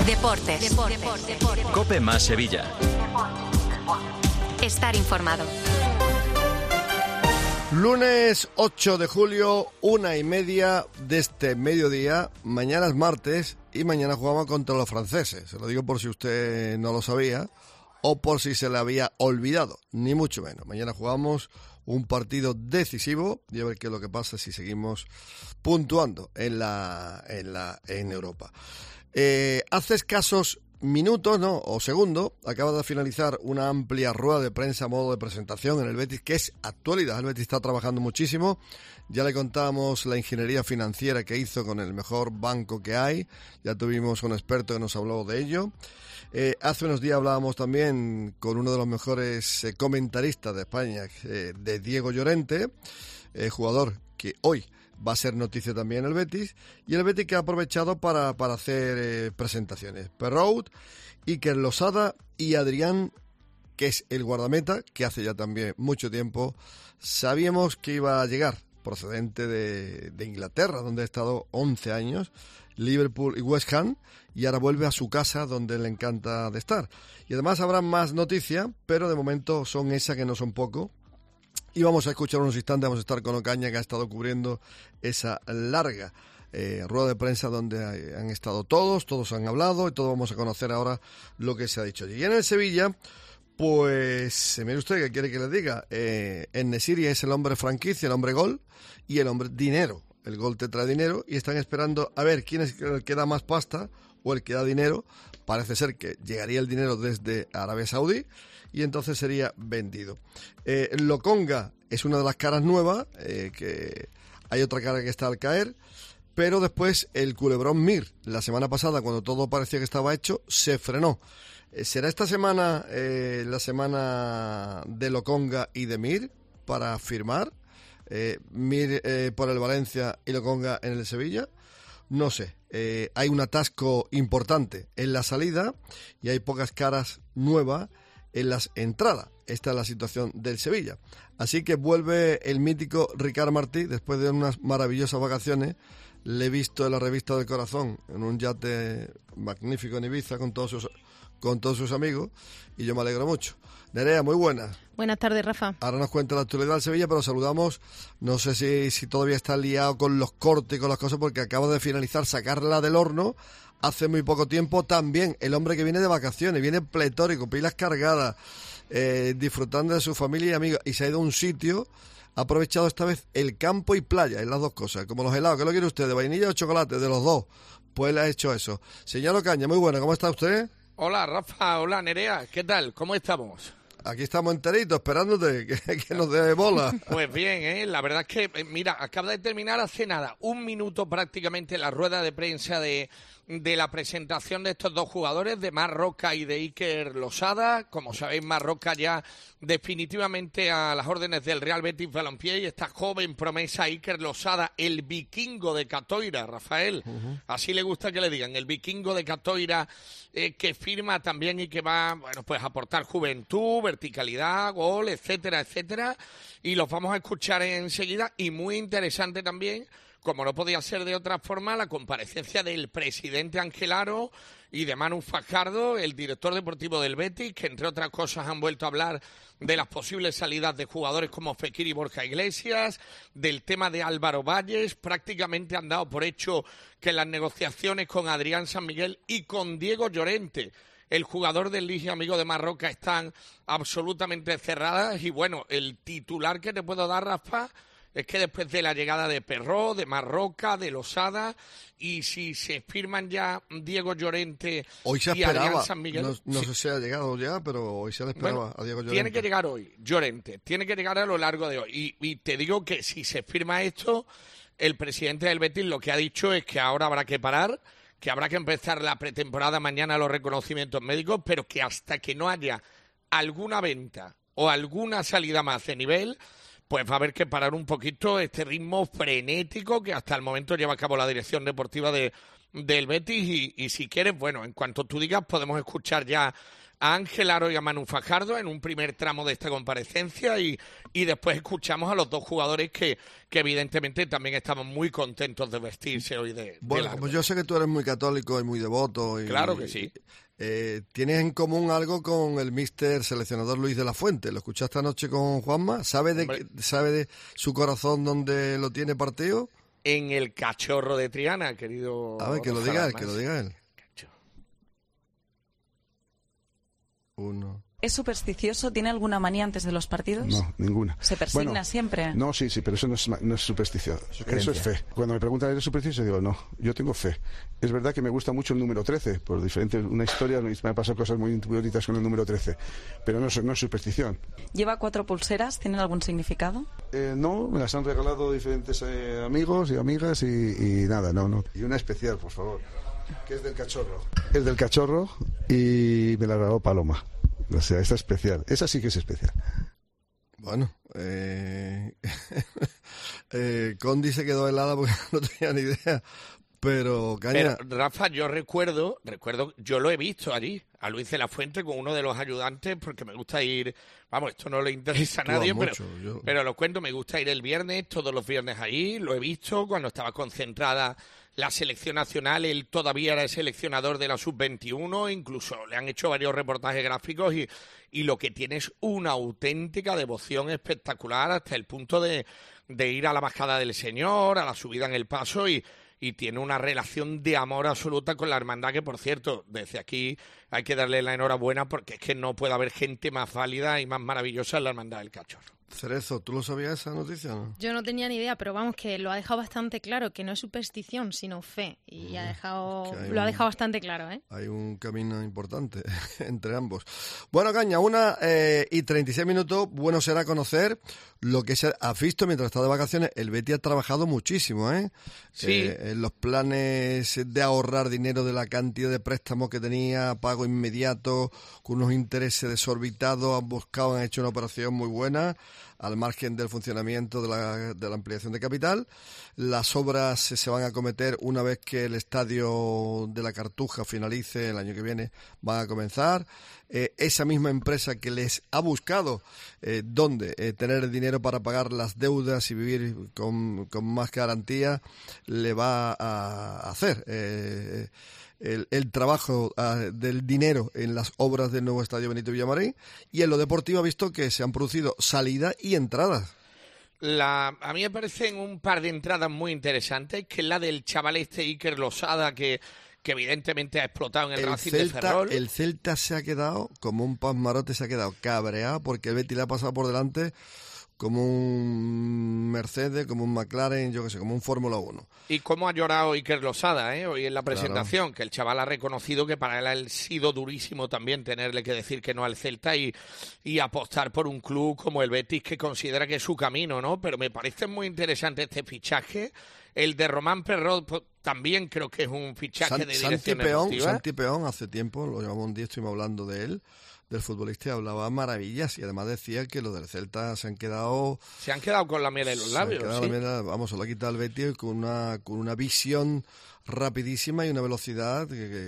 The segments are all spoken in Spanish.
Deportes. COPE más Sevilla. Estar informado. Lunes 8 de julio, 1:30 de este mediodía. Mañana es martes y mañana jugamos contra los franceses. Se lo digo por si usted no lo sabía o por si se le había olvidado, ni mucho menos. Mañana jugamos un partido decisivo y a ver qué es lo que pasa si seguimos puntuando en Europa. Hace escasos minutos, ¿no?, o segundos, acaba de finalizar una amplia rueda de prensa a modo de presentación en el Betis, que es actualidad. El Betis está trabajando muchísimo. Ya le contamos la ingeniería financiera que hizo con el mejor banco que hay. Ya tuvimos un experto que nos habló de ello. Hace unos días hablábamos también con uno de los mejores comentaristas de España, de Diego Llorente, jugador que hoy va a ser noticia también el Betis, y el Betis que ha aprovechado para hacer presentaciones. Perraud, Iker Losada y Adrián, que es el guardameta, que hace ya también mucho tiempo sabíamos que iba a llegar, procedente de Inglaterra, donde ha estado 11 años, Liverpool y West Ham, y ahora vuelve a su casa donde le encanta de estar. Y además habrá más noticias, pero de momento son esas que no son poco. Y vamos a escuchar unos instantes, vamos a estar con Ocaña, que ha estado cubriendo esa larga rueda de prensa donde han estado todos han hablado y todos vamos a conocer ahora lo que se ha dicho allí. Y en el Sevilla, pues, mire usted, ¿qué quiere que les diga? En-Nesyri es el hombre franquicia, el hombre gol y el hombre dinero. El gol te trae dinero y están esperando a ver quién es el que da más pasta o el que da dinero. Parece ser que llegaría el dinero desde Arabia Saudí y entonces sería vendido. Lokonga es una de las caras nuevas, que hay otra cara que está al caer, pero después el culebrón Mir, la semana pasada, cuando todo parecía que estaba hecho, se frenó. ¿Será esta semana la semana de Lokonga y de Mir para firmar? Mir por el Valencia y Lokonga en el Sevilla. No sé, hay un atasco importante en la salida y hay pocas caras nuevas en las entradas. Esta es la situación del Sevilla. Así que vuelve el mítico Ricard Martí después de unas maravillosas vacaciones. Le he visto en la revista del Corazón en un yate magnífico en Ibiza con todos sus amigos y yo me alegro mucho. Nerea, muy buenas. Buenas tardes, Rafa. Ahora nos cuenta la actualidad del Sevilla, pero saludamos, no sé si todavía está liado con los cortes y con las cosas, porque acaba de finalizar sacarla del horno hace muy poco tiempo. También el hombre que viene de vacaciones, viene pletórico, pilas cargadas, disfrutando de su familia y amigos, y se ha ido a un sitio, ha aprovechado esta vez el campo y playa, en las dos cosas, como los helados. ¿Qué lo quiere usted, de vainilla o chocolate? De los dos. Pues le ha hecho eso. Señor Ocaña, muy buena, ¿cómo está usted? Hola, Rafa, hola, Nerea, ¿qué tal? ¿Cómo estamos? Aquí estamos enteritos, esperándote que nos dé bola. Pues bien, la verdad es que, mira, acaba de terminar hace nada, un minuto prácticamente la rueda de prensa de la presentación de estos dos jugadores, de Marc Roca y de Iker Losada. Como sabéis, Marc Roca ya definitivamente a las órdenes del Real Betis Balompié, y esta joven promesa Iker Losada, el vikingo de Catoira, Rafael. Así le gusta que le digan, el vikingo de Catoira, que firma también y que va, bueno, pues a aportar juventud, verticalidad, gol, etcétera, etcétera. Y los vamos a escuchar enseguida, y muy interesante también, como no podía ser de otra forma, la comparecencia del presidente Ángel Aro y de Manu Fajardo, el director deportivo del Betis, que entre otras cosas han vuelto a hablar de las posibles salidas de jugadores como Fekir y Borja Iglesias, del tema de Álvaro Valles. Prácticamente han dado por hecho que las negociaciones con Adrián San Miguel y con Diego Llorente, el jugador del Ligia, amigo de Marc Roca, están absolutamente cerradas. Y bueno, el titular que te puedo dar, Rafa, es que después de la llegada de Perraud, de Marc Roca, de Losada, y si se firman ya Diego Llorente hoy se y esperaba, Adrián San Miguel... No sé si ha llegado ya, pero hoy se le esperaba, bueno, a Diego Llorente. Tiene que llegar hoy, Llorente, tiene que llegar a lo largo de hoy. Y te digo que si se firma esto, el presidente del Betis lo que ha dicho es que ahora habrá que parar, que habrá que empezar la pretemporada mañana, los reconocimientos médicos, pero que hasta que no haya alguna venta o alguna salida más de nivel, pues va a haber que parar un poquito este ritmo frenético que hasta el momento lleva a cabo la dirección deportiva del Betis. Y si quieres, bueno, en cuanto tú digas, podemos escuchar ya a Ángel Aro y a Manu Fajardo en un primer tramo de esta comparecencia y después escuchamos a los dos jugadores que evidentemente también estamos muy contentos de vestirse hoy de Bueno, largo. pues yo sé que tú eres muy católico y muy devoto. Claro que sí. Tienes en común algo con el míster seleccionador Luis de la Fuente. ¿Lo escuchaste anoche con Juanma? ¿Sabe de su corazón dónde lo tiene partido? En el Cachorro de Triana, querido. A ver, que lo diga él. 1. ¿Es supersticioso? ¿Tiene alguna manía antes de los partidos? No, ninguna. ¿Se persigna siempre? No, sí, pero eso no es superstición. Eso es fe. Cuando me preguntan, ¿eres supersticioso? Digo, no, yo tengo fe. Es verdad que me gusta mucho el número 13, por una historia, me han pasado cosas muy bonitas con el número 13, pero no es superstición. ¿Lleva 4 pulseras? ¿Tienen algún significado? No, me las han regalado diferentes amigos y amigas y nada, no. Y una especial, por favor, que es del Cachorro. Es del Cachorro y me la regaló Paloma. O sea, esta es especial. Esa sí que es especial. Bueno, Condi se quedó helada porque no tenía ni idea. Pero, Caña... Pero, Rafa, yo recuerdo, yo lo he visto allí, a Luis de la Fuente con uno de los ayudantes, porque me gusta ir, vamos, esto no le interesa a nadie, pero lo cuento, me gusta ir el viernes, todos los viernes allí, lo he visto cuando estaba concentrada la selección nacional, él todavía era el seleccionador de la sub-21, incluso le han hecho varios reportajes gráficos y lo que tiene es una auténtica devoción espectacular hasta el punto de ir a la bajada del Señor, a la subida en el Paso y tiene una relación de amor absoluta con la hermandad que, por cierto, desde aquí hay que darle la enhorabuena porque es que no puede haber gente más válida y más maravillosa en la hermandad del Cachorro. Cerezo, ¿tú lo sabías esa noticia, no? Yo no tenía ni idea, pero vamos, que lo ha dejado bastante claro, que no es superstición, sino fe. Y lo ha dejado bastante claro, ¿eh? Hay un camino importante entre ambos. Bueno, Caña, 1:36. Bueno será conocer lo que se ha visto mientras está de vacaciones. El Betis ha trabajado muchísimo, ¿eh? Sí. En los planes de ahorrar dinero de la cantidad de préstamos que tenía, pago inmediato, con unos intereses desorbitados, han hecho una operación muy buena, al margen del funcionamiento de la ampliación de capital. Las obras se van a acometer una vez que el estadio de la Cartuja finalice el año que viene, van a comenzar. Esa misma empresa que les ha buscado tener el dinero para pagar las deudas y vivir con más garantía, le va a hacer el trabajo del dinero en las obras del nuevo estadio Benito Villamarín, y en lo deportivo ha visto que se han producido salidas y entradas. A mí me parecen un par de entradas muy interesantes, que es la del chaval Iker Losada, que evidentemente ha explotado en el Racing de Ferrol. El Celta se ha quedado como un pasmarote, se ha quedado cabreado porque el Betis le ha pasado por delante como un Mercedes, como un McLaren, yo qué sé, como un Fórmula 1. Y cómo ha llorado Iker Losada, hoy en la presentación, claro. Que el chaval ha reconocido que para él ha sido durísimo también tenerle que decir que no al Celta y apostar por un club como el Betis, que considera que es su camino, ¿no? Pero me parece muy interesante este fichaje. El de Román Perrot también creo que es un fichaje de dirección deportiva. Santi Peón, hace tiempo, lo llevamos un día, estuvimos hablando de él, del futbolista, y hablaba maravillas, y además decía que los del Celta se han quedado con la miel en los labios. ¿Sí? Se lo ha quitado el Betis con una visión rapidísima y una velocidad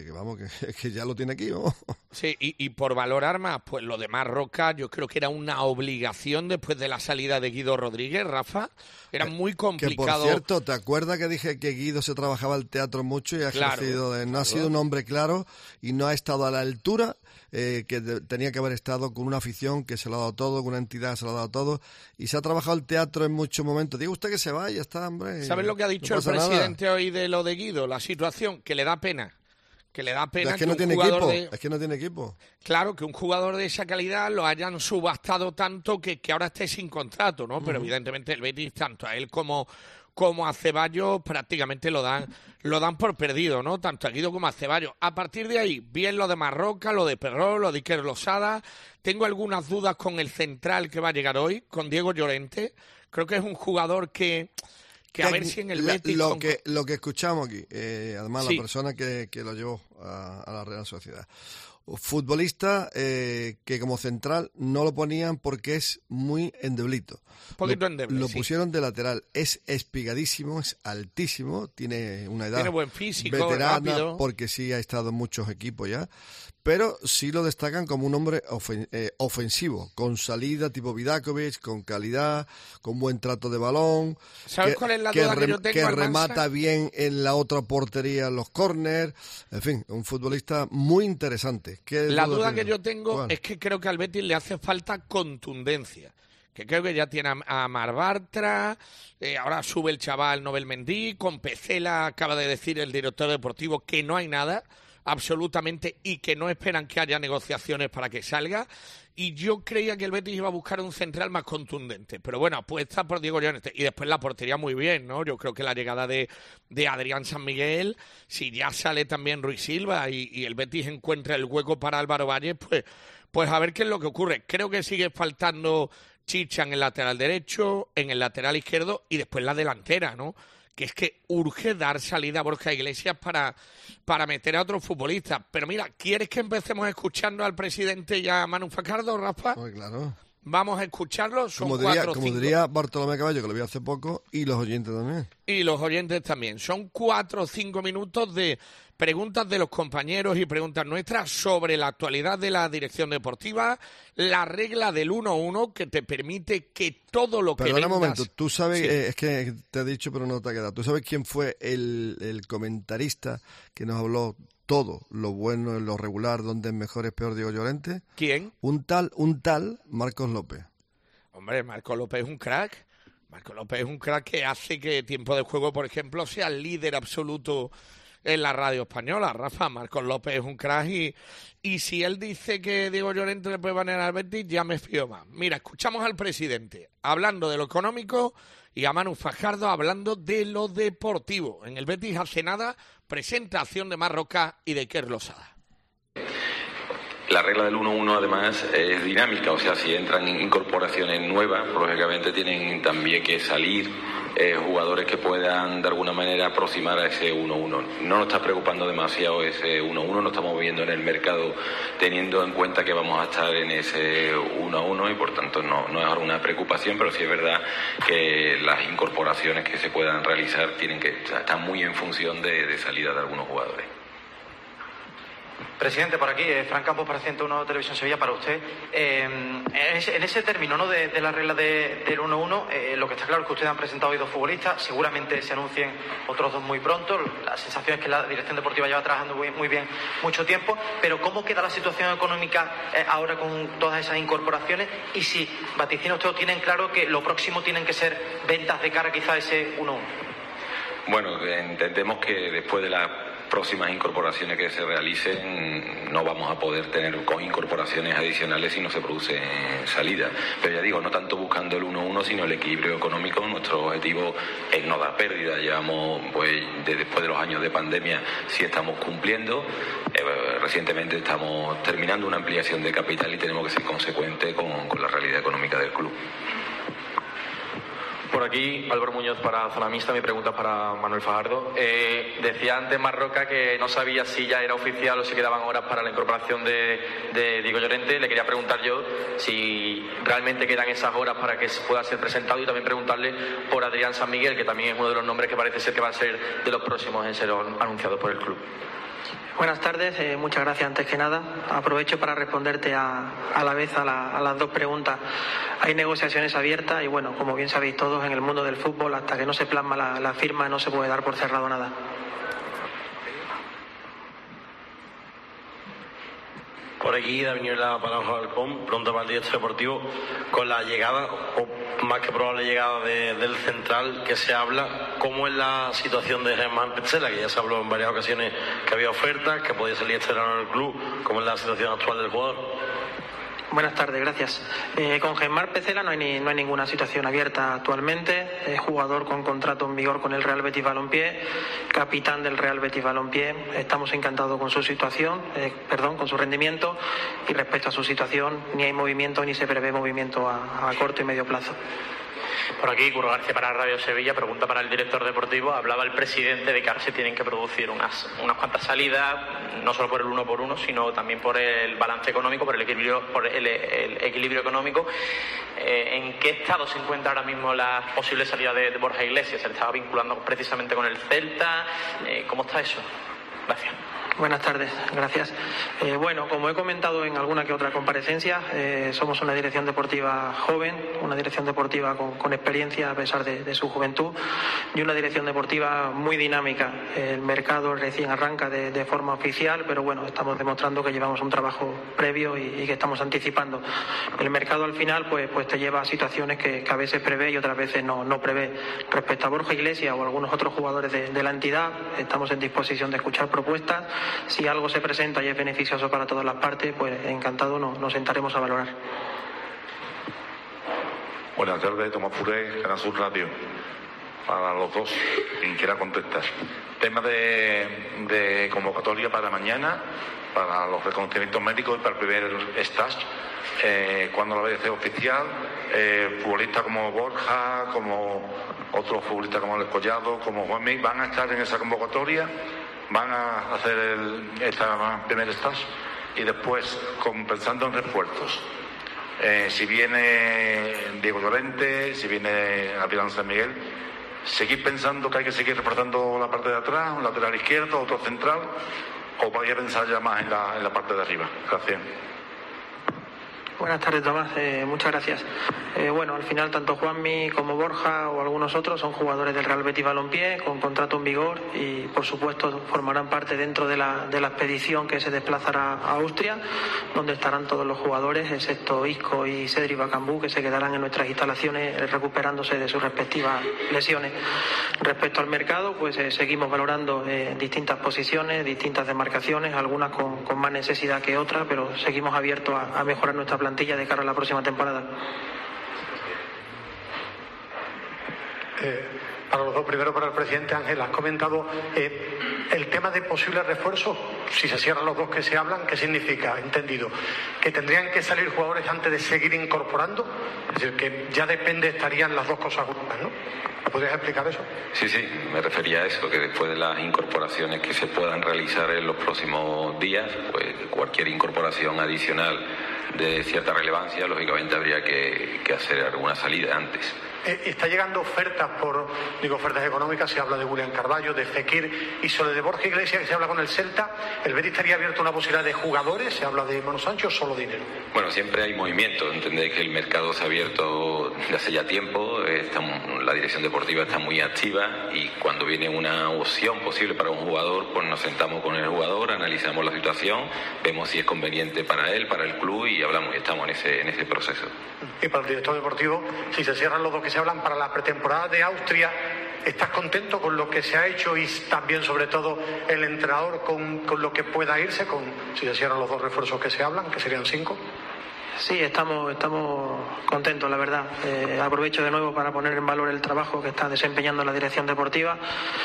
que ya lo tiene aquí, ¿no? Sí, y por valorar más, pues lo de Marroca, yo creo que era una obligación después de la salida de Guido Rodríguez, Rafa. Era muy complicado. Que por cierto, ¿te acuerdas que dije que Guido se trabajaba el teatro mucho y ha ejercido no ha sido un hombre claro y no ha estado a la altura que tenía que haber estado, con una afición que se lo ha dado todo, con una entidad que se lo ha dado todo, y se ha trabajado el teatro en muchos momentos? Diga usted que se vaya, está, hombre. ¿Sabes lo que ha dicho el presidente hoy de lo de Guido? La situación, que le da pena. Es que no tiene equipo. Claro, que un jugador de esa calidad lo hayan subastado tanto que ahora esté sin contrato, ¿no? Pero evidentemente el Betis, tanto a él como a Ceballos, prácticamente lo dan por perdido, ¿no? Tanto a Guido como a Ceballos. A partir de ahí, bien lo de Marroca, lo de Perrol, lo de Iker Losada. Tengo algunas dudas con el central que va a llegar hoy, con Diego Llorente. Creo que es un jugador que a ver si en el Betis... Lo que escuchamos aquí, además la persona que lo llevó a la Real Sociedad. Futbolista que como central no lo ponían porque es muy endeblito. Un poquito endeble, Lo pusieron de lateral. Es espigadísimo, es altísimo, tiene una edad buen físico, veterana, rápido. porque sí ha estado en muchos equipos ya. pero sí lo destacan como un hombre ofensivo, con salida tipo Vidakovic, con calidad, con buen trato de balón. ¿Sabes cuál es la duda que yo tengo, que Almansa? remata bien en la otra portería en los córners. En fin, un futbolista muy interesante. La duda que yo tengo ¿Cuál? es que creo que al Betis le hace falta contundencia. Que creo que ya tiene a Mar Bartra, ahora sube el chaval Nobel Mendy, con Pecela acaba de decir el director deportivo que no hay nada, absolutamente, y que no esperan que haya negociaciones para que salga. Y yo creía que el Betis iba a buscar un central más contundente. Pero bueno, apuesta por Diego Llorente. Y después la portería muy bien, ¿no? Yo creo que la llegada de Adrián San Miguel, si ya sale también Ruiz Silva y el Betis encuentra el hueco para Álvaro Valle, pues a ver qué es lo que ocurre. Creo que sigue faltando chicha en el lateral derecho, en el lateral izquierdo y después la delantera, ¿no? Que es que urge dar salida a Borja Iglesias para meter a otros futbolistas. Pero mira, ¿quieres que empecemos escuchando al presidente y a Manu Fajardo, Rafa? Pues claro. Vamos a escucharlo. Son Como diría Bartolomé Caballo, que lo vi hace poco, y los oyentes también. Y los oyentes también. Son 4 o 5 minutos de preguntas de los compañeros y preguntas nuestras sobre la actualidad de la dirección deportiva, la regla del 1-1 que te permite que todo lo que Perdona vendas... un momento, tú sabes, Sí. es que te he dicho pero no te ha quedado, ¿tú sabes quién fue el comentarista que nos habló todo, lo bueno, lo regular, dónde es mejor, es peor, Diego Llorente? ¿Quién? Un tal Marcos López. Hombre, Marcos López es un crack. Marcos López es un crack que hace que Tiempo de Juego, por ejemplo, sea el líder absoluto en la radio española. Rafa, Marcos López es un crack y si él dice que Diego Llorente le puede banear al Betis, ya me fío más. Mira, escuchamos al presidente hablando de lo económico y a Manu Fajardo hablando de lo deportivo. En el Betis hace nada, presentación de Marroca y de Iker Losada. La regla del 1-1 además es dinámica, o sea, si entran incorporaciones nuevas, lógicamente tienen también que salir jugadores que puedan de alguna manera aproximar a ese 1-1. No nos está preocupando demasiado ese 1-1, no estamos viendo en el mercado teniendo en cuenta que vamos a estar en ese 1-1 y por tanto no es alguna preocupación, pero sí es verdad que las incorporaciones que se puedan realizar tienen que estar muy en función de salida de algunos jugadores. Presidente, por aquí, Fran Campos para 101 Televisión Sevilla, para usted. En ese término, ¿no?, de la regla del 1-1, lo que está claro es que ustedes han presentado hoy 2 futbolistas, seguramente se anuncien otros 2 muy pronto. La sensación es que la dirección deportiva lleva trabajando muy bien mucho tiempo, pero ¿cómo queda la situación económica ahora con todas esas incorporaciones? Y si vaticina usted o tienen claro que lo próximo tienen que ser ventas de cara quizá a ese 1-1. Bueno, entendemos que después de las próximas incorporaciones que se realicen no vamos a poder tener con incorporaciones adicionales si no se produce salida. Pero ya digo, no tanto buscando el 1-1 sino el equilibrio económico. Nuestro objetivo es no dar pérdida. Llevamos, pues, después de los años de pandemia sí estamos cumpliendo. Recientemente estamos terminando una ampliación de capital y tenemos que ser consecuentes con la realidad económica del club. Por aquí, Álvaro Muñoz para Zona Mixta. Mi pregunta es para Manuel Fajardo. Decía antes Marroca que no sabía si ya era oficial o si quedaban horas para la incorporación de Diego Llorente. Le quería preguntar yo si realmente quedan esas horas para que pueda ser presentado, y también preguntarle por Adrián San Miguel, que también es uno de los nombres que parece ser que va a ser de los próximos en ser anunciados por el club. Buenas tardes, muchas gracias antes que nada. Aprovecho para responderte a la vez a las 2 preguntas. Hay negociaciones abiertas y bueno, como bien sabéis todos, en el mundo del fútbol, hasta que no se plasma la firma no se puede dar por cerrado nada. Por aquí, David Palanjo Alcón, pronto para el director deportivo, con la llegada, o más que probable llegada del central que se habla, ¿cómo es la situación de Germán Pecela? Que ya se habló en varias ocasiones que había ofertas, que podía salir externo del club. ¿Cómo es la situación actual del jugador? Buenas tardes, gracias. Con Germán Pecela no hay ninguna situación abierta actualmente. Es jugador con contrato en vigor con el Real Betis Balompié, capitán del Real Betis Balompié. Estamos encantados con su situación, con su rendimiento, y respecto a su situación ni hay movimiento ni se prevé movimiento a corto y medio plazo. Por aquí, Curro García para Radio Sevilla, pregunta para el director deportivo. Hablaba el presidente de que ahora se tienen que producir unas cuantas salidas, no solo por el 1 por 1, sino también por el balance económico, por el equilibrio económico. ¿En qué estado se encuentra ahora mismo la posible salida de Borja Iglesias? ¿Se le estaba vinculando precisamente con el Celta? ¿Cómo está eso? Gracias. Buenas tardes, gracias. Bueno, como he comentado en alguna que otra comparecencia, somos una dirección deportiva joven, una dirección deportiva con experiencia a pesar de su juventud y una dirección deportiva muy dinámica. El mercado recién arranca de forma oficial, pero bueno, estamos demostrando que llevamos un trabajo previo y que estamos anticipando. El mercado al final pues te lleva a situaciones que a veces prevé y otras veces no prevé. Respecto a Borja Iglesias o algunos otros jugadores de la entidad, estamos en disposición de escuchar propuestas. Si algo se presenta y es beneficioso para todas las partes, pues encantado nos sentaremos a valorar. Buenas tardes, Tomás Puré, Canal Sur Radio. Para los dos, quien quiera contestar. Tema de convocatoria para mañana, para los reconocimientos médicos y para el primer stage. Cuando la vaya a ser oficial, futbolistas como Borja, como otros futbolistas como El Collado, como Juanmi, van a estar en esa convocatoria. Van a hacer esta primer stage y después, pensando en refuerzos, si viene Diego Llorente, si viene Avilán San Miguel, ¿seguís pensando que hay que seguir reforzando la parte de atrás, un lateral izquierdo, otro central, o vais a pensar ya más en la parte de arriba? Gracias. Buenas tardes, Tomás. Muchas gracias. Bueno, al final tanto Juanmi como Borja o algunos otros son jugadores del Real Betis Balompié con contrato en vigor y por supuesto formarán parte dentro de la expedición que se desplazará a Austria, donde estarán todos los jugadores excepto Isco y Cedric Bacambú, que se quedarán en nuestras instalaciones recuperándose de sus respectivas lesiones. Respecto al mercado, pues seguimos valorando distintas posiciones, distintas demarcaciones, algunas con más necesidad que otras, pero seguimos abiertos a mejorar nuestra plantilla de cara a la próxima temporada. Para los dos, primero para el presidente Ángel, has comentado el tema de posibles refuerzos. Si se cierran los dos que se hablan, ¿qué significa? Entendido. ¿Que tendrían que salir jugadores antes de seguir incorporando? Es decir, que ya depende, estarían las dos cosas juntas, ¿no? ¿Podrías explicar eso? Sí, me refería a eso, que después de las incorporaciones que se puedan realizar en los próximos días, pues cualquier incorporación adicional de cierta relevancia, lógicamente habría que hacer alguna salida antes. Está llegando ofertas ofertas económicas, se habla de William Carballo, de Fekir y sobre de Borja Iglesias, que se habla con el Celta. ¿El Betis estaría abierto a una posibilidad de jugadores? ¿Se habla de Manu Sánchez o solo dinero? Bueno, siempre hay movimiento. Entendéis que el mercado se ha abierto desde hace ya tiempo. La dirección deportiva está muy activa y cuando viene una opción posible para un jugador, pues nos sentamos con el jugador, analizamos la situación, vemos si es conveniente para él, para el club y hablamos y estamos en ese proceso. Y para el director deportivo, si se cierran los dos que se hablan para la pretemporada de Austria, ¿estás contento con lo que se ha hecho y también, sobre todo, el entrenador con lo que pueda irse, si se cierran los dos refuerzos que se hablan, que serían 5? Sí, estamos contentos, la verdad. Aprovecho de nuevo para poner en valor el trabajo que está desempeñando la dirección deportiva.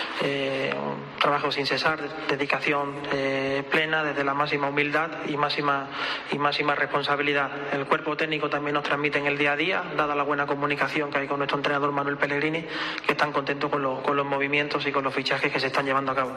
Un trabajo sin cesar, dedicación plena, desde la máxima humildad y máxima responsabilidad. El cuerpo técnico también nos transmite en el día a día, dada la buena comunicación que hay con nuestro entrenador Manuel Pellegrini, que están contentos con los movimientos y con los fichajes que se están llevando a cabo.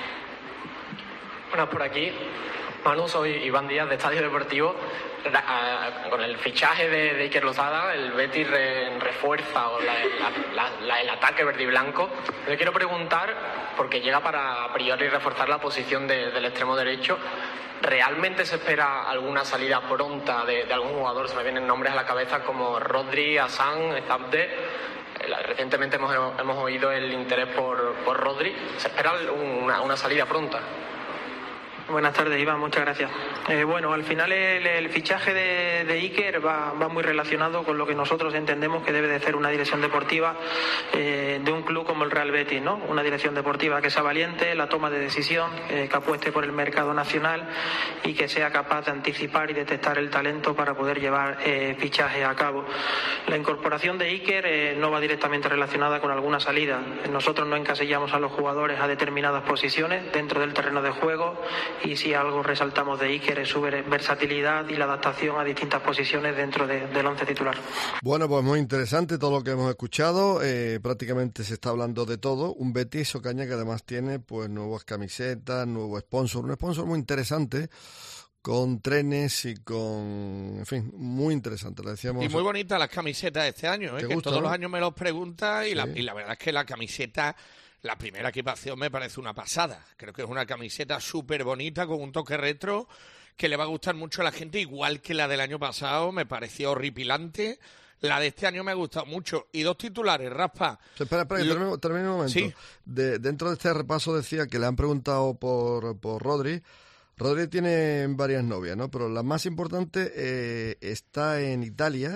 Bueno, por aquí, Manu, soy Iván Díaz de Estadio Deportivo. Con el fichaje de Iker Lozada, el Betis refuerza el ataque verde y blanco. Le quiero preguntar, porque llega para a priori reforzar la posición del extremo derecho, ¿realmente se espera alguna salida pronta de algún jugador? Se me vienen nombres a la cabeza como Rodri, Hassan, Zabde. Recientemente hemos oído el interés por Rodri. ¿Se espera una salida pronta? Buenas tardes, Iván, muchas gracias. Bueno, al final el fichaje de Iker va muy relacionado con lo que nosotros entendemos que debe de ser una dirección deportiva de un club como el Real Betis, ¿no? Una dirección deportiva que sea valiente, la toma de decisión, que apueste por el mercado nacional y que sea capaz de anticipar y detectar el talento para poder llevar fichajes a cabo. La incorporación de Iker no va directamente relacionada con alguna salida. Nosotros no encasillamos a los jugadores a determinadas posiciones dentro del terreno de juego. Y si algo resaltamos de Iker es su versatilidad y la adaptación a distintas posiciones dentro del once titular. Bueno, pues muy interesante todo lo que hemos escuchado. Prácticamente se está hablando de todo. Un Betis Ocaña que además tiene pues nuevas camisetas, nuevo sponsor, un sponsor muy interesante, con trenes y con... En fin, muy interesante. Le decíamos... Y muy bonitas las camisetas de este año, que gusta, todos ¿no? los años me los pregunta y la verdad es que la camiseta la primera equipación me parece una pasada. Creo que es una camiseta súper bonita con un toque retro que le va a gustar mucho a la gente, igual que la del año pasado, me pareció horripilante. La de este año me ha gustado mucho. Y 2 titulares, Rafa. Espera, termine un momento. Sí. Dentro de este repaso decía que le han preguntado por Rodri. Rodri tiene varias novias, ¿no? Pero la más importante está en Italia,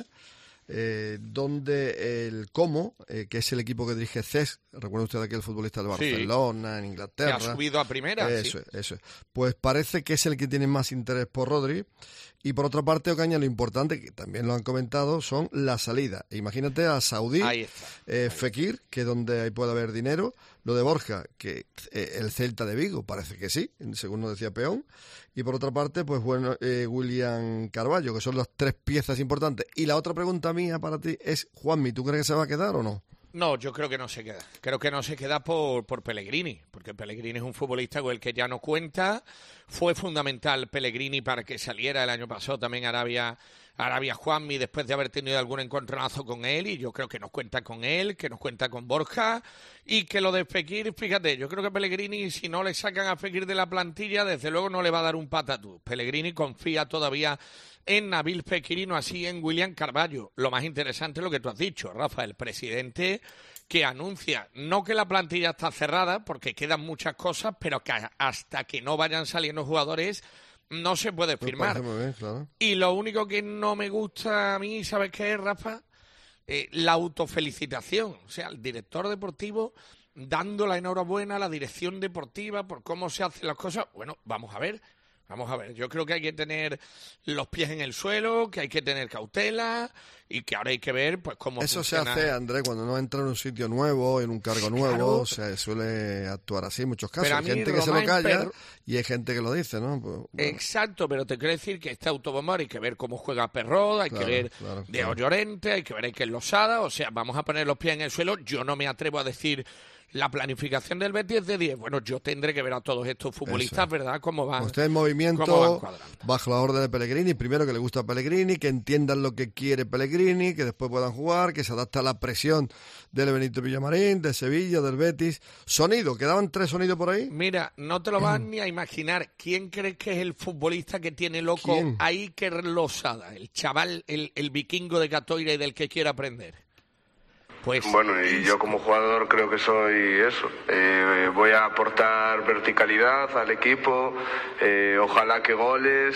donde el Como, que es el equipo que dirige Cesc, recuerda usted aquel futbolista del Barcelona, en Inglaterra. Que ha subido a primera. Eso es. Pues parece que es el que tiene más interés por Rodri. Y por otra parte, Ocaña, lo importante, que también lo han comentado, son la salida. Imagínate a Saudí, Fekir, que es donde ahí puede haber dinero. Lo de Borja, que el Celta de Vigo, parece que sí, según nos decía Peón. Y por otra parte, pues bueno, William Carvalho, que son las 3 piezas importantes. Y la otra pregunta mía para ti es, Juanmi, ¿tú crees que se va a quedar o no? No, yo creo que no se queda. Creo que no se queda por Pellegrini, porque Pellegrini es un futbolista con el que ya no cuenta. Fue fundamental Pellegrini para que saliera el año pasado también Arabia Juanmi, después de haber tenido algún encontronazo con él, y yo creo que nos cuenta con él, que nos cuenta con Borja, y que lo de Fekir, fíjate, yo creo que Pellegrini, si no le sacan a Fekir de la plantilla, desde luego no le va a dar un patatú. Pellegrini confía todavía en Nabil Fekir y no así en William Carvalho. Lo más interesante es lo que tú has dicho, Rafa, el presidente que anuncia, no que la plantilla está cerrada, porque quedan muchas cosas, pero que hasta que no vayan saliendo jugadores no se puede firmar. Muy bien, claro. Y lo único que no me gusta a mí, ¿sabes qué es, Rafa? La autofelicitación. O sea, el director deportivo dando la enhorabuena a la dirección deportiva por cómo se hacen las cosas. Bueno, vamos a ver. Yo creo que hay que tener los pies en el suelo, que hay que tener cautela y que ahora hay que ver pues cómo eso funciona. Se hace, Andrés, cuando uno entra en un sitio nuevo, en un cargo nuevo, claro, se suele actuar así en muchos casos. Hay gente que se lo calla y hay gente que lo dice, ¿no? Pues, bueno. Exacto, pero te quiero decir que este autobombar hay que ver cómo juega Perrot, hay que ver de Llorente, hay que ver que es Losada, o sea, vamos a poner los pies en el suelo. Yo no me atrevo a decir la planificación del Betis es de 10. Bueno, yo tendré que ver a todos estos futbolistas, ¿verdad? Cómo van. Usted en movimiento bajo la orden de Pellegrini. Primero, que le gusta a Pellegrini, que entiendan lo que quiere Pellegrini, que después puedan jugar, que se adapte a la presión del Benito Villamarín, de Sevilla, del Betis. Sonido, ¿quedaban 3 sonidos por ahí? Mira, no te lo vas ni a imaginar. ¿Quién crees que es el futbolista que tiene loco a Iker Losada? El chaval, el vikingo de Catoira y del que quiere aprender. Pues, bueno, y yo como jugador creo que soy eso. Voy a aportar verticalidad al equipo, ojalá que goles,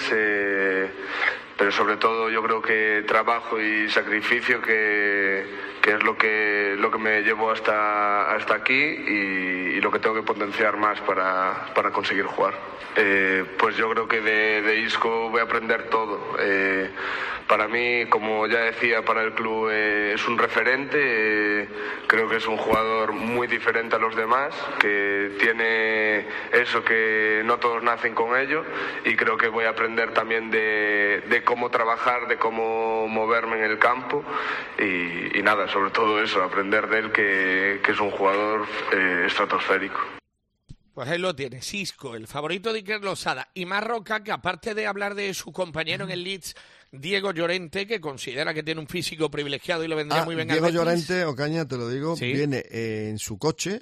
pero sobre todo yo creo que trabajo y sacrificio, que es lo que me llevó hasta aquí y lo que tengo que potenciar más para conseguir jugar. Pues yo creo que de Isco voy a aprender todo. Para mí, como ya decía, para el club es un referente. Creo que es un jugador muy diferente a los demás, que tiene eso que no todos nacen con ello, y creo que voy a aprender también de cómo trabajar, de cómo moverme en el campo y nada, sobre todo eso, aprender de él, que es un jugador estratosférico. Pues ahí lo tienes, Isco, el favorito de Iker Losada, y Marroca, que aparte de hablar de su compañero en el Leeds, Diego Llorente, que considera que tiene un físico privilegiado y lo vendría muy bien al Betis. Diego Llorente, Ocaña, te lo digo, viene en su coche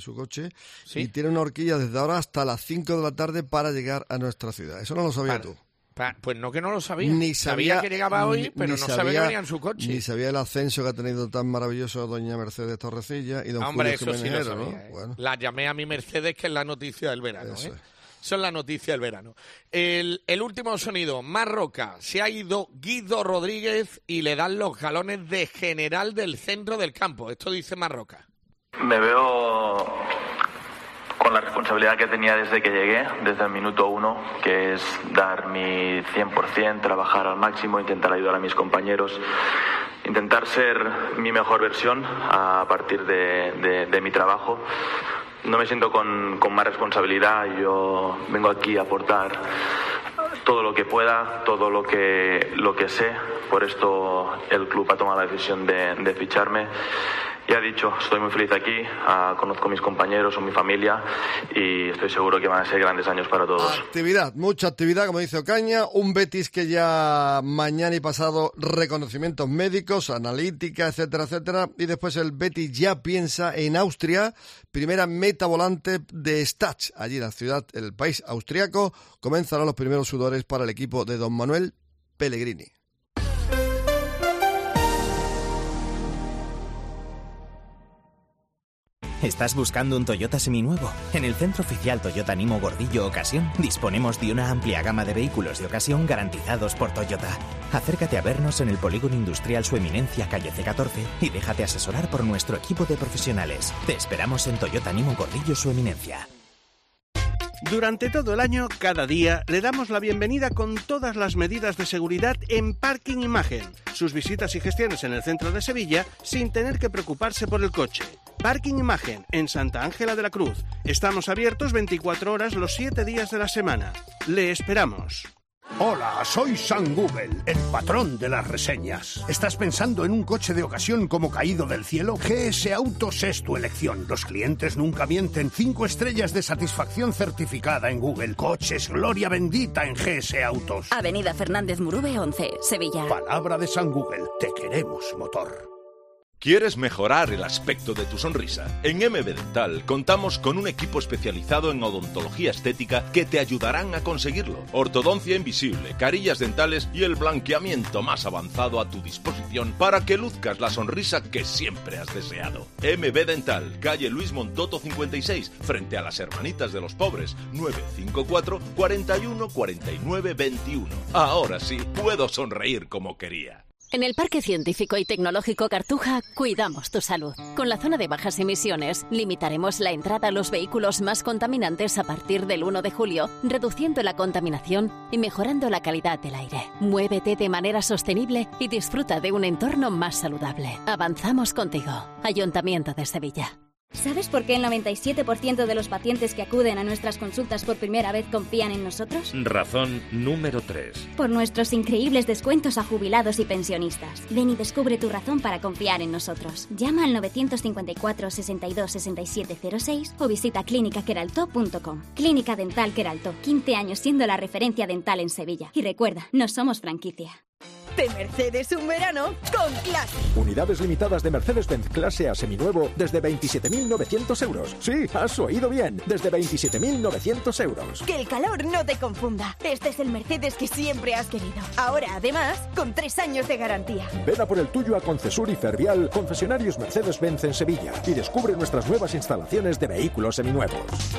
y tiene una horquilla desde ahora hasta las 5 de la tarde para llegar a nuestra ciudad. Eso no lo sabías tú. Pues no, que no lo sabía. Ni sabía que llegaba hoy, pero no sabía que venía en su coche. Ni sabía el ascenso que ha tenido tan maravilloso doña Mercedes Torrecilla y don Julio Jiménez, ¿no? Bueno. La llamé a mi Mercedes, que es la noticia del verano. Son la noticia del verano. El último sonido, Marroca. Se ha ido Guido Rodríguez y le dan los galones de general del centro del campo. Esto dice Marroca. Me veo con la responsabilidad que tenía desde que llegué, desde el minuto 1, que es dar mi 100%, trabajar al máximo, intentar ayudar a mis compañeros, intentar ser mi mejor versión a partir de mi trabajo. No me siento con más responsabilidad. Yo vengo aquí a aportar todo lo que pueda, todo lo que sé. Por esto el club ha tomado la decisión de ficharme. Y Ya he dicho, estoy muy feliz aquí, conozco a mis compañeros, son mi familia y estoy seguro que van a ser grandes años para todos. Actividad, mucha actividad, como dice Ocaña, un Betis que ya mañana y pasado reconocimientos médicos, analítica, etcétera, etcétera, y después el Betis ya piensa en Austria, primera meta volante de Stach, allí en la ciudad, el país austriaco, comenzarán los primeros sudores para el equipo de don Manuel Pellegrini. ¿Estás buscando un Toyota seminuevo? En el Centro Oficial Toyota Nimo Gordillo Ocasión disponemos de una amplia gama de vehículos de ocasión garantizados por Toyota. Acércate a vernos en el Polígono Industrial Su Eminencia, calle C14, y déjate asesorar por nuestro equipo de profesionales. Te esperamos en Toyota Nimo Gordillo Su Eminencia. Durante todo el año, cada día, le damos la bienvenida con todas las medidas de seguridad en Parking Imagen. Sus visitas y gestiones en el centro de Sevilla sin tener que preocuparse por el coche. Parking Imagen, en Santa Ángela de la Cruz. Estamos abiertos 24 horas los 7 días de la semana. Le esperamos. Hola, soy San Google, el patrón de las reseñas. ¿Estás pensando en un coche de ocasión como caído del cielo? GS Autos es tu elección. Los clientes nunca mienten. 5 estrellas de satisfacción certificada en Google. Coches, gloria bendita en GS Autos. Avenida Fernández Murube 11, Sevilla. Palabra de San Google. Te queremos, motor. ¿Quieres mejorar el aspecto de tu sonrisa? En MB Dental contamos con un equipo especializado en odontología estética que te ayudarán a conseguirlo. Ortodoncia invisible, carillas dentales y el blanqueamiento más avanzado a tu disposición para que luzcas la sonrisa que siempre has deseado. MB Dental, calle Luis Montoto 56, frente a las Hermanitas de los Pobres, 954 41 49 21. Ahora sí, puedo sonreír como quería. En el Parque Científico y Tecnológico Cartuja cuidamos tu salud. Con la zona de bajas emisiones, limitaremos la entrada a los vehículos más contaminantes a partir del 1 de julio, reduciendo la contaminación y mejorando la calidad del aire. Muévete de manera sostenible y disfruta de un entorno más saludable. Avanzamos contigo. Ayuntamiento de Sevilla. ¿Sabes por qué el 97% de los pacientes que acuden a nuestras consultas por primera vez confían en nosotros? Razón número 3. Por nuestros increíbles descuentos a jubilados y pensionistas. Ven y descubre tu razón para confiar en nosotros. Llama al 954 62 67 06 o visita clinicaqueraltó.com. Clínica Dental Queraltó, 15 años siendo la referencia dental en Sevilla. Y recuerda, no somos franquicia. De Mercedes un verano con clase. Unidades limitadas de Mercedes-Benz clase A seminuevo desde 27.900 euros. Sí, has oído bien, desde 27.900 euros. Que el calor no te confunda. Este es el Mercedes que siempre has querido. Ahora, además, con 3 años de garantía. Ven a por el tuyo a Concesur y Fervial, concesionarios Mercedes-Benz en Sevilla, y descubre nuestras nuevas instalaciones de vehículos seminuevos.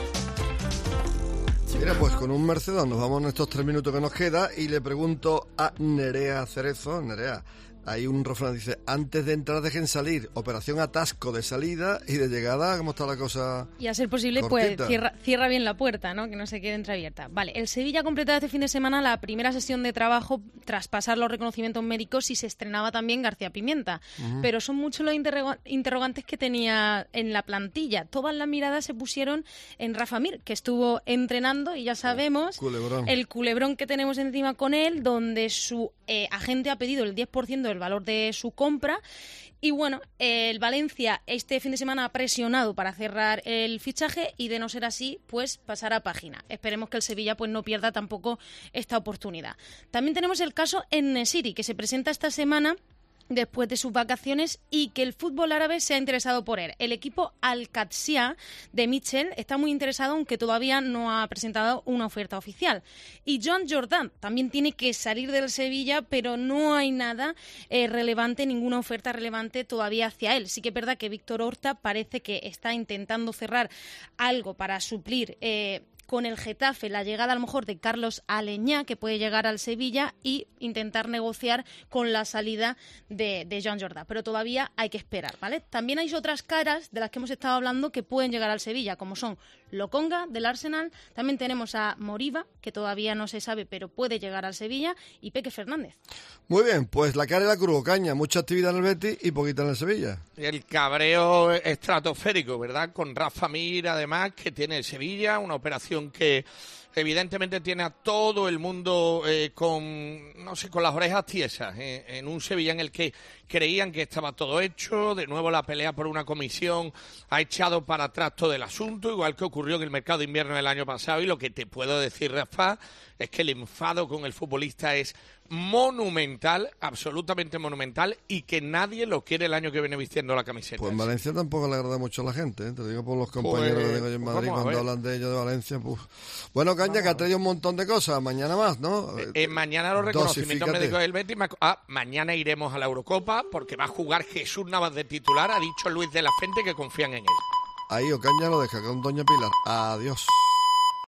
Mira, pues con un Mercedes nos vamos en estos 3 minutos que nos queda y le pregunto a Nerea Cerezo. Nerea, hay un refrán que dice, antes de entrar dejen salir, operación atasco de salida y de llegada, ¿cómo está la cosa? Y a ser posible, cortita? Pues cierra bien la puerta, ¿no? Que no se quede entreabierta. Vale, el Sevilla ha completado este fin de semana la primera sesión de trabajo tras pasar los reconocimientos médicos y se estrenaba también García Pimienta. Pero son muchos los interrogantes que tenía en la plantilla. Todas las miradas se pusieron en Rafa Mir, que estuvo entrenando y ya sabemos el culebrón que tenemos encima con él, donde su agente ha pedido el 10% del valor de su compra. Y bueno, el Valencia este fin de semana ha presionado para cerrar el fichaje y de no ser así, pues pasará página. Esperemos que el Sevilla pues no pierda tampoco esta oportunidad. También tenemos el caso En-Nesyri, que se presenta esta semana después de sus vacaciones y que el fútbol árabe se ha interesado por él. El equipo Al-Qadsiya de Michel está muy interesado, aunque todavía no ha presentado una oferta oficial. Y Joan Jordan también tiene que salir del Sevilla, pero no hay nada relevante, ninguna oferta relevante todavía hacia él. Sí que es verdad que Víctor Horta parece que está intentando cerrar algo para suplir con el Getafe la llegada a lo mejor de Carlos Aleñá, que puede llegar al Sevilla, y intentar negociar con la salida de Joan Jordan. Pero todavía hay que esperar, ¿vale? También hay otras caras de las que hemos estado hablando que pueden llegar al Sevilla, como son Lokonga del Arsenal, también tenemos a Moriba, que todavía no se sabe, pero puede llegar al Sevilla, y Peque Fernández. Muy bien, pues la cara y la cruz, Caña, mucha actividad en el Betis y poquita en el Sevilla. El cabreo estratosférico, ¿verdad? Con Rafa Mir, además, que tiene el Sevilla, una operación que evidentemente tiene a todo el mundo con las orejas tiesas, en un Sevilla en el que creían que estaba todo hecho. De nuevo la pelea por una comisión ha echado para atrás todo el asunto, igual que ocurrió en el mercado de invierno del año pasado, y lo que te puedo decir, Rafa, es que el enfado con el futbolista es monumental, absolutamente monumental, y que nadie lo quiere el año que viene vistiendo la camiseta. Pues en Valencia tampoco le agrada mucho a la gente, ¿eh? Te digo por los compañeros que tengo yo en Madrid, cuando hablan de ellos de Valencia. Pues. Bueno, Caña, que ha traído un montón de cosas, mañana más, ¿no? Mañana los reconocimientos médicos del Betis. Mañana iremos a la Eurocopa, porque va a jugar Jesús Navas de titular, ha dicho Luis de la Fuente que confían en él. Ahí Ocaña lo deja con doña Pilar. Adiós.